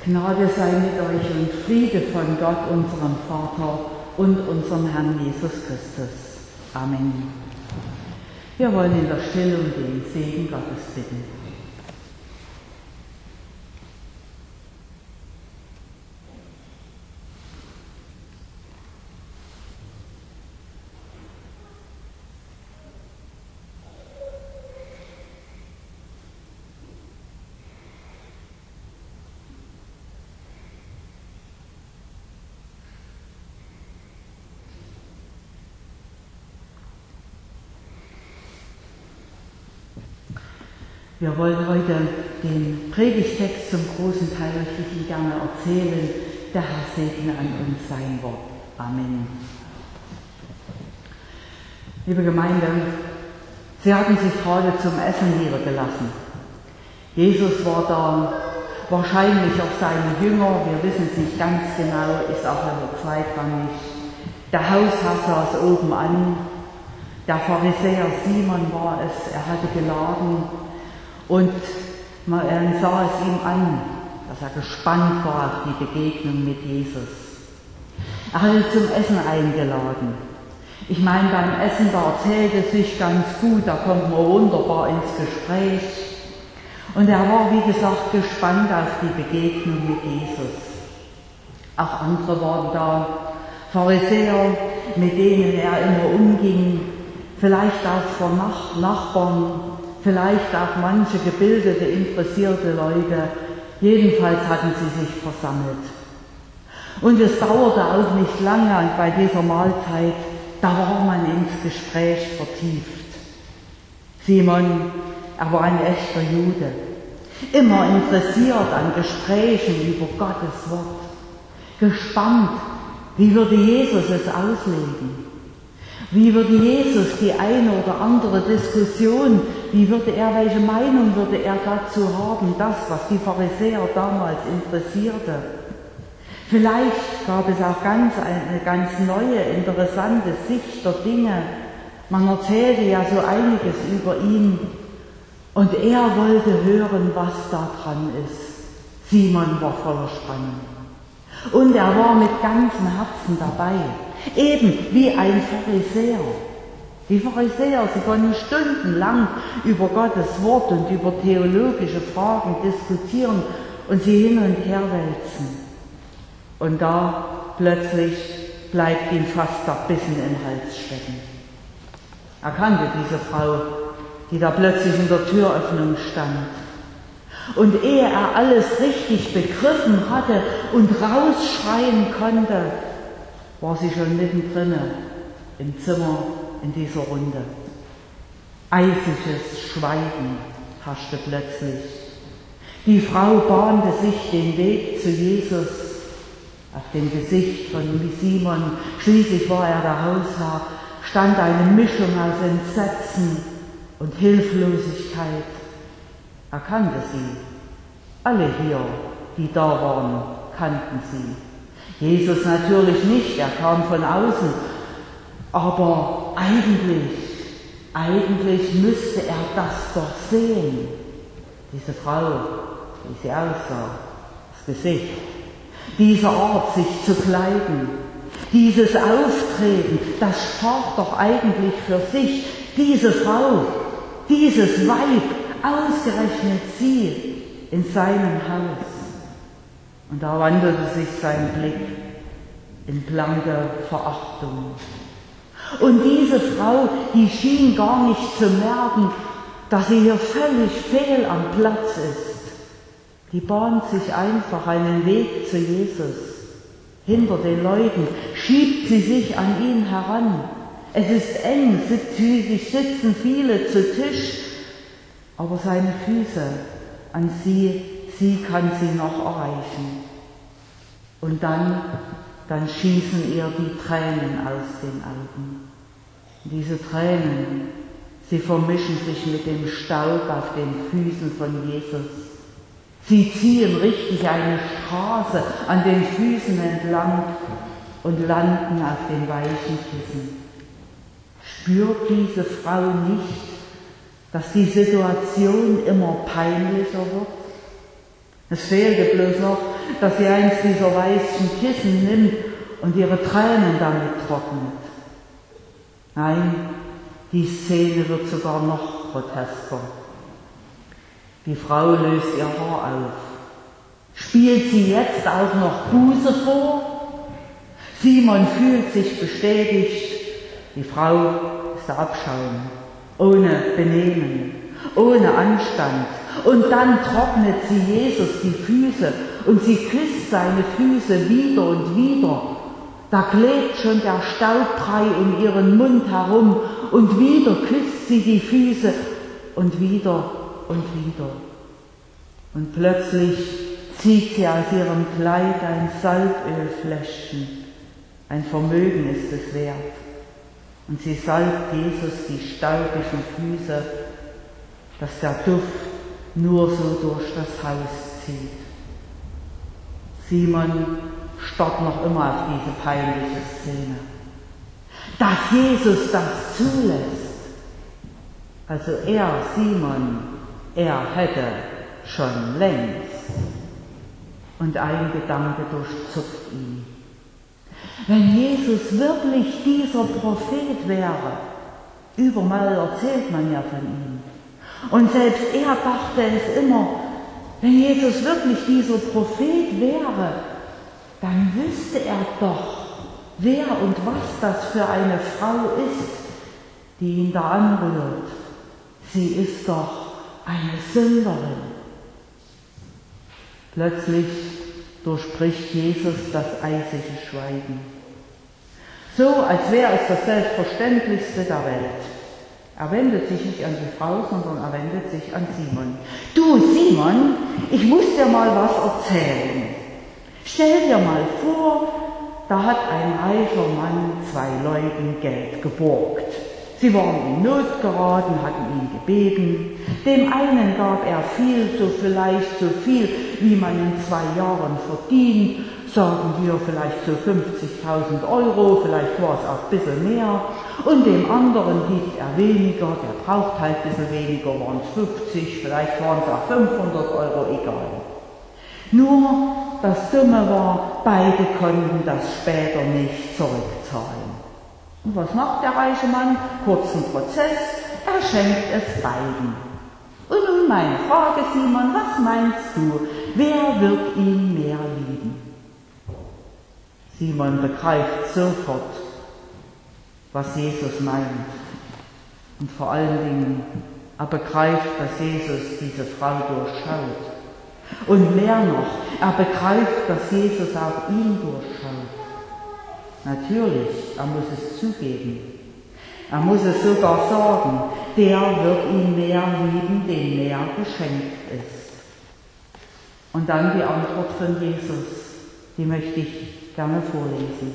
Gnade sei mit euch und Friede von Gott, unserem Vater und unserem Herrn Jesus Christus. Amen. Wir wollen in der Stille um den Segen Gottes bitten. Wir wollen heute den Predigtext zum großen Teil euch Ihnen gerne erzählen. Der Herr segne an uns sein Wort. Amen. Liebe Gemeinde, Sie hatten sich gerade zum Essen niedergelassen. Jesus war da, wahrscheinlich auch seine Jünger, wir wissen es nicht ganz genau, ist auch nur zweitrangig. Der Hausherr saß oben an, der Pharisäer Simon war es, er hatte geladen. Und man sah es ihm an, dass er gespannt war auf die Begegnung mit Jesus. Er hatte zum Essen eingeladen. Ich meine, beim Essen, da erzählt es sich ganz gut, da kommt man wunderbar ins Gespräch. Und er war, wie gesagt, gespannt auf die Begegnung mit Jesus. Auch andere waren da, Pharisäer, mit denen er immer umging, vielleicht auch von Nachbarn, vielleicht auch manche gebildete, interessierte Leute. Jedenfalls hatten sie sich versammelt. Und es dauerte auch nicht lange und bei dieser Mahlzeit, da war man ins Gespräch vertieft. Simon, er war ein echter Jude, immer interessiert an Gesprächen über Gottes Wort, gespannt, wie würde Jesus es auslegen. Wie würde Jesus die eine oder andere Diskussion, welche Meinung würde er dazu haben, das, was die Pharisäer damals interessierte? Vielleicht gab es auch eine ganz neue, interessante Sicht der Dinge. Man erzählte ja so einiges über ihn und er wollte hören, was da dran ist. Simon war voller Spannung. Und er war mit ganzem Herzen dabei. Eben wie ein Pharisäer. Die Pharisäer, sie konnten stundenlang über Gottes Wort und über theologische Fragen diskutieren und sie hin und her wälzen. Und da plötzlich bleibt ihm fast der Bissen im Hals stecken. Er kannte diese Frau, die da plötzlich in der Türöffnung stand. Und ehe er alles richtig begriffen hatte und rausschreien konnte, war sie schon mittendrin im Zimmer in dieser Runde. Eisiges Schweigen herrschte plötzlich. Die Frau bahnte sich den Weg zu Jesus. Auf dem Gesicht von Simon, schließlich war er der Hausherr, stand eine Mischung aus Entsetzen und Hilflosigkeit. Er kannte sie. Alle hier, die da waren, kannten sie. Jesus natürlich nicht, er kam von außen, aber eigentlich müsste er das doch sehen. Diese Frau, wie sie aussah, das Gesicht, diese Art, sich zu kleiden, dieses Auftreten, das sprach doch eigentlich für sich. Diese Frau, dieses Weib, ausgerechnet sie in seinem Haus. Und da wandelte sich sein Blick in blanke Verachtung. Und diese Frau, die schien gar nicht zu merken, dass sie hier völlig fehl am Platz ist. Die bahnt sich einfach einen Weg zu Jesus. Hinter den Leuten schiebt sie sich an ihn heran. Es ist eng, sitzen viele zu Tisch, aber seine Füße an sie kann sie noch erreichen. Und dann schießen ihr die Tränen aus den Augen. Diese Tränen, sie vermischen sich mit dem Staub auf den Füßen von Jesus. Sie ziehen richtig eine Straße an den Füßen entlang und landen auf den weichen Kissen. Spürt diese Frau nicht, dass die Situation immer peinlicher wird? Es fehlte bloß noch, dass sie eins dieser weißen Kissen nimmt und ihre Tränen damit trocknet. Nein, die Szene wird sogar noch grotesker. Die Frau löst ihr Haar auf. Spielt sie jetzt auch noch Buße vor? Simon fühlt sich bestätigt. Die Frau ist der Abschaum, ohne Benehmen, ohne Anstand. Und dann trocknet sie Jesus die Füße und sie küsst seine Füße wieder und wieder. Da klebt schon der Staubbrei um ihren Mund herum und wieder küsst sie die Füße und wieder und wieder. Und plötzlich zieht sie aus ihrem Kleid ein Salbölfläschchen. Ein Vermögen ist es wert. Und sie salbt Jesus die staubigen Füße, dass der Duft nur so durch das Haus zieht. Simon starrt noch immer auf diese peinliche Szene. Dass Jesus das zulässt. Also Simon, hätte schon längst. Und ein Gedanke durchzuckt ihn. Wenn Jesus wirklich dieser Prophet wäre, überall erzählt man ja von ihm. Und selbst er dachte es immer, wenn Jesus wirklich dieser Prophet wäre, dann wüsste er doch, wer und was das für eine Frau ist, die ihn da anrührt. Sie ist doch eine Sünderin. Plötzlich durchbricht Jesus das eisige Schweigen. So, als wäre es das Selbstverständlichste der Welt. Er wendet sich nicht an die Frau, sondern er wendet sich an Simon. Du, Simon, ich muss dir mal was erzählen. Stell dir mal vor, da hat ein reicher Mann 2 Leuten Geld geborgt. Sie waren in Not geraten, hatten ihn gebeten. Dem einen gab er viel, vielleicht so viel, wie man in 2 Jahren verdient. Sagen wir vielleicht so 50.000 €, vielleicht war es auch ein bisschen mehr. Und dem anderen gibt er weniger, der braucht halt ein bisschen weniger, waren es 50, vielleicht waren es auch 500 €, egal. Nur das Dumme war, beide konnten das später nicht zurückzahlen. Und was macht der reiche Mann? Kurzen Prozess, er schenkt es beiden. Und nun meine Frage, Simon, was meinst du, wer wird ihn mehr lieben? Simon begreift sofort, was Jesus meint. Und vor allen Dingen, er begreift, dass Jesus diese Frau durchschaut. Und mehr noch, er begreift, dass Jesus auch ihn durchschaut. Natürlich, er muss es zugeben. Er muss es sogar sagen, der wird ihn mehr lieben, dem mehr geschenkt ist. Und dann die Antwort von Jesus, die möchte ich gerne vorlesen.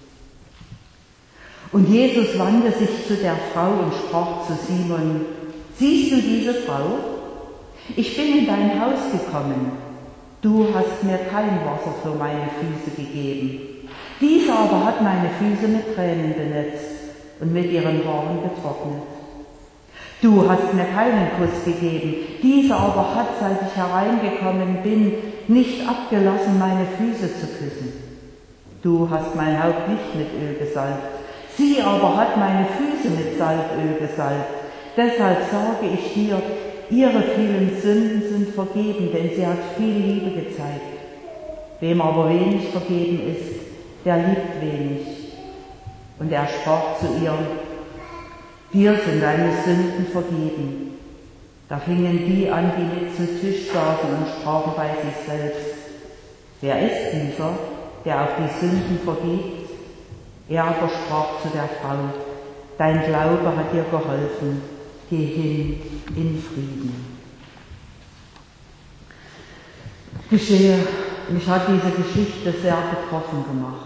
Und Jesus wandte sich zu der Frau und sprach zu Simon: Siehst du diese Frau? Ich bin in dein Haus gekommen. Du hast mir kein Wasser für meine Füße gegeben. Diese aber hat meine Füße mit Tränen benetzt und mit ihren Haaren getrocknet. Du hast mir keinen Kuss gegeben. Diese aber hat, seit ich hereingekommen bin, nicht abgelassen, meine Füße zu küssen. Du hast mein Haupt nicht mit Öl gesalbt. Sie aber hat meine Füße mit Salböl gesalbt. Deshalb sage ich dir, ihre vielen Sünden sind vergeben, denn sie hat viel Liebe gezeigt. Wem aber wenig vergeben ist, der liebt wenig. Und er sprach zu ihr: Dir sind deine Sünden vergeben. Da fingen die an, die mit zu Tisch saßen und sprachen bei sich selbst: Wer ist dieser, der auch die Sünden vergibt? Er aber sprach zu der Frau: Dein Glaube hat dir geholfen, geh hin in Frieden. Geschehe, mich hat diese Geschichte sehr betroffen gemacht.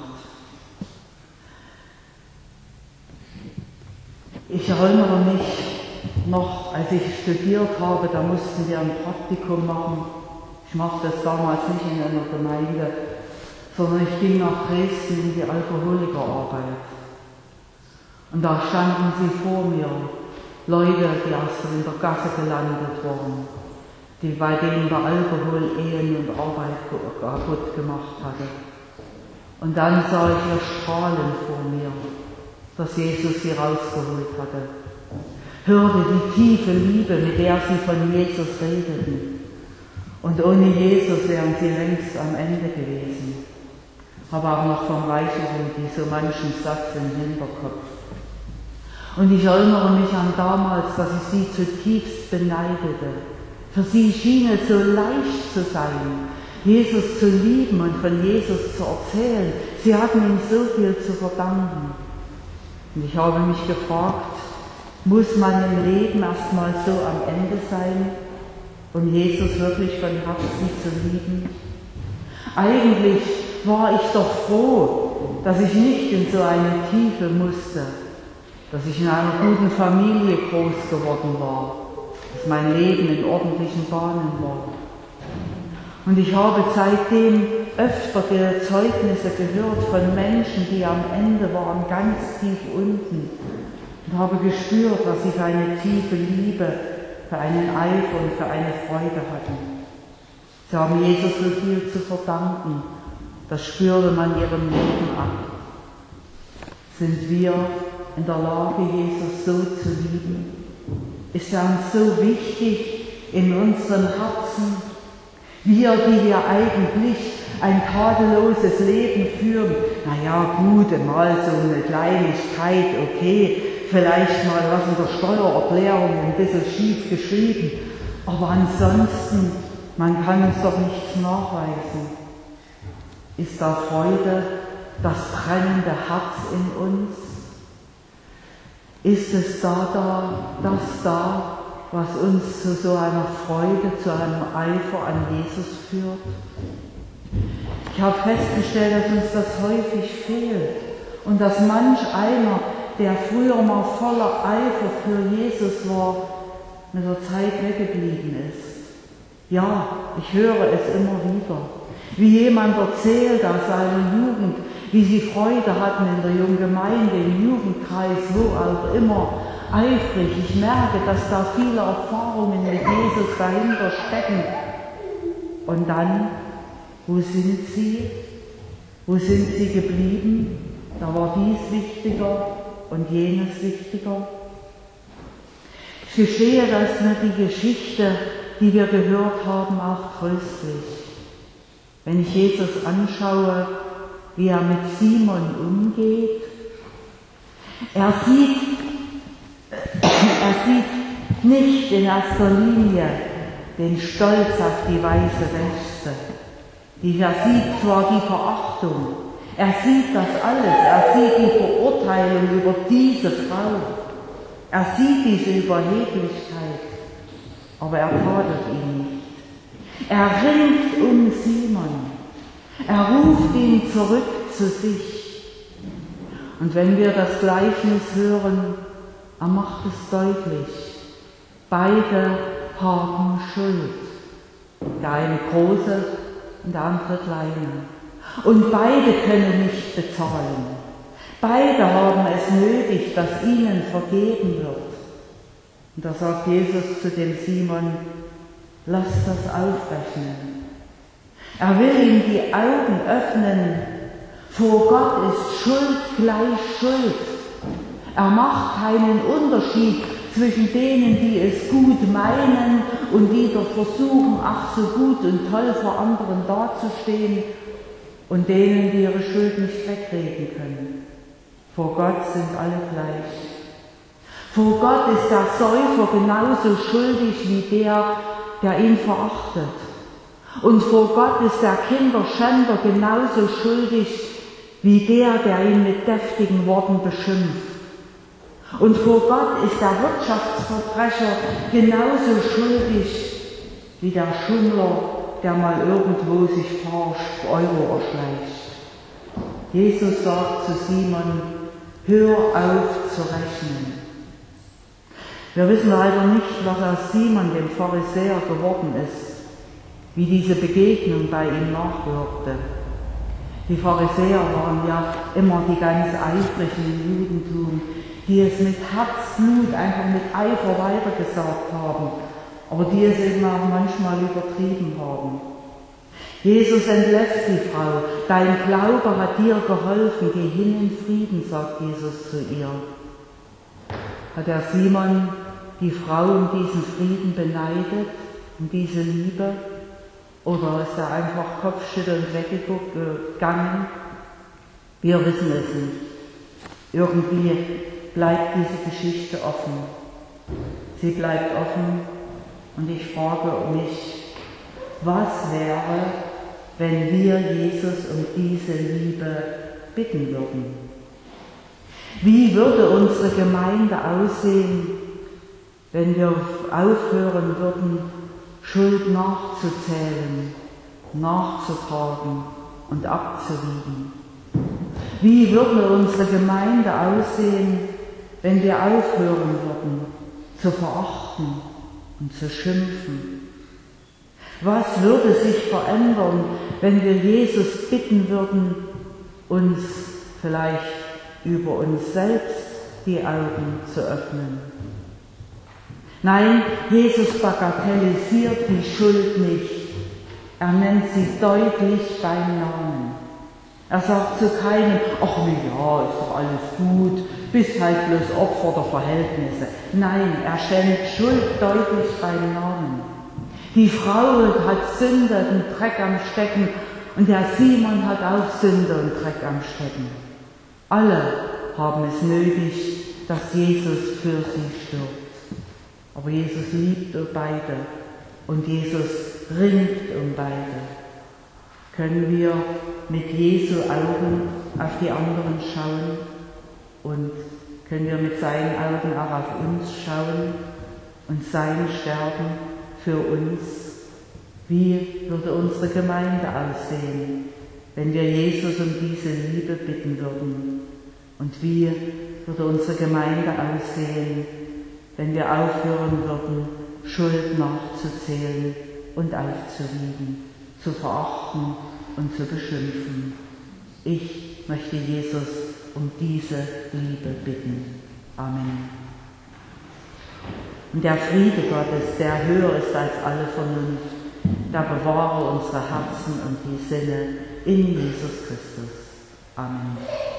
Ich erinnere mich noch, als ich studiert habe, da mussten wir ein Praktikum machen. Ich machte das damals nicht in einer Gemeinde, sondern ich ging nach Dresden in die Alkoholikerarbeit. Und da standen sie vor mir, Leute, die erst in der Gasse gelandet waren, bei denen der Alkohol Ehen und Arbeit kaputt gemacht hatte. Und dann sah ich ihr strahlen vor mir, dass Jesus sie rausgeholt hatte. Hörte die tiefe Liebe, mit der sie von Jesus redeten. Und ohne Jesus wären sie längst am Ende gewesen. Habe auch noch vom Reicheren die so manchen Satz im Hinterkopf. Und ich erinnere mich an damals, dass ich sie zutiefst beneidete. Für sie schien es so leicht zu sein, Jesus zu lieben und von Jesus zu erzählen. Sie hatten ihm so viel zu verdanken. Und ich habe mich gefragt, muss man im Leben erstmal so am Ende sein, um Jesus wirklich von Herzen zu lieben? Eigentlich war ich doch froh, dass ich nicht in so eine Tiefe musste, dass ich in einer guten Familie groß geworden war, dass mein Leben in ordentlichen Bahnen war. Und ich habe seitdem öfter Zeugnisse gehört von Menschen, die am Ende waren, ganz tief unten, und habe gespürt, was sie für eine tiefe Liebe, für einen Eifer und für eine Freude hatten. Sie haben Jesus so viel zu verdanken, das spürte man ihrem Leben ab. Sind wir in der Lage, Jesus so zu lieben? Ist er uns so wichtig in unseren Herzen? Wir, die wir eigentlich ein tadelloses Leben führen, naja gut, mal so eine Kleinigkeit, okay, vielleicht mal was in der Steuererklärung ein bisschen schief geschrieben, aber ansonsten, man kann uns doch nichts nachweisen. Ist da Freude, das brennende Herz in uns? Ist es da, was uns zu so einer Freude, zu einem Eifer an Jesus führt? Ich habe festgestellt, dass uns das häufig fehlt und dass manch einer, der früher mal voller Eifer für Jesus war, mit der Zeit weggeblieben ist. Ja, ich höre es immer wieder. Wie jemand erzählt aus seiner Jugend, wie sie Freude hatten in der Junggemeinde, im Jugendkreis, wo auch immer, eifrig. Ich merke, dass da viele Erfahrungen mit Jesus dahinter stecken. Und dann, wo sind sie? Wo sind sie geblieben? Da war dies wichtiger und jenes wichtiger. Ich gestehe, dass mir die Geschichte, die wir gehört haben, auch tröstlich. Wenn ich Jesus anschaue, wie er mit Simon umgeht, er sieht nicht in erster Linie den Stolz auf die weiße Weste. Er sieht zwar die Verachtung, er sieht das alles, er sieht die Verurteilung über diese Frau, er sieht diese Überheblichkeit, aber er tadelt ihn nicht. Er ringt um Simon, er ruft ihn zurück zu sich. Und wenn wir das Gleichnis hören, er macht es deutlich, beide haben Schuld. Der eine große und der andere kleine. Und beide können nicht bezahlen. Beide haben es nötig, dass ihnen vergeben wird. Und da sagt Jesus zu dem Simon, lass das aufrechnen. Er will ihm die Augen öffnen. Vor Gott ist Schuld gleich Schuld. Er macht keinen Unterschied zwischen denen, die es gut meinen und die doch versuchen, ach so gut und toll vor anderen dazustehen, und denen, die ihre Schuld nicht wegreden können. Vor Gott sind alle gleich. Vor Gott ist der Säufer genauso schuldig wie der ihn verachtet. Und vor Gott ist der Kinderschänder genauso schuldig wie der ihn mit deftigen Worten beschimpft. Und vor Gott ist der Wirtschaftsverbrecher genauso schuldig wie der Schummler, der mal irgendwo sich paar Euro erschleicht. Jesus sagt zu Simon, hör auf zu rechnen. Wir wissen leider nicht, was aus Simon, dem Pharisäer, geworden ist, wie diese Begegnung bei ihm nachwirkte. Die Pharisäer waren ja immer die ganz Eifrigen im Judentum, die es mit Herzblut, einfach mit Eifer weitergesagt haben. aber die es eben auch manchmal übertrieben haben. Jesus entlässt die Frau. Dein Glaube hat dir geholfen. Geh hin in Frieden, sagt Jesus zu ihr. Hat der Simon die Frau um diesen Frieden beneidet, um diese Liebe? Oder ist er einfach kopfschüttelnd weggegangen? Wir wissen es nicht. Irgendwie bleibt diese Geschichte offen. Sie bleibt offen und ich frage mich, was wäre, wenn wir Jesus um diese Liebe bitten würden? Wie würde unsere Gemeinde aussehen, wenn wir aufhören würden, Schuld nachzuzählen, nachzutragen und abzuwiegen? Wie würde unsere Gemeinde aussehen, wenn wir aufhören würden, zu verachten und zu schimpfen? Was würde sich verändern, wenn wir Jesus bitten würden, uns vielleicht über uns selbst die Augen zu öffnen? Nein, Jesus bagatellisiert die Schuld nicht. Er nennt sie deutlich beim Namen. Er sagt zu keinem, ach ja, ist doch alles gut, bist halt bloß Opfer der Verhältnisse. Nein, er nennt Schuld deutlich beim Namen. Die Frau hat Sünde und Dreck am Stecken und der Simon hat auch Sünde und Dreck am Stecken. Alle haben es nötig, dass Jesus für sie stirbt. Aber Jesus liebt beide und Jesus ringt um beide. Können wir mit Jesu Augen auf die anderen schauen und können wir mit seinen Augen auch auf uns schauen und sein Sterben für uns? Wie würde unsere Gemeinde aussehen, wenn wir Jesus um diese Liebe bitten würden? Und wie würde unsere Gemeinde aussehen, wenn wir aufhören würden, Schuld nachzuzählen und aufzuwiegen, zu verachten und zu beschimpfen? Ich möchte Jesus um diese Liebe bitten. Amen. Und der Friede Gottes, der höher ist als alle Vernunft, der bewahre unsere Herzen und die Sinne in Jesus Christus. Amen.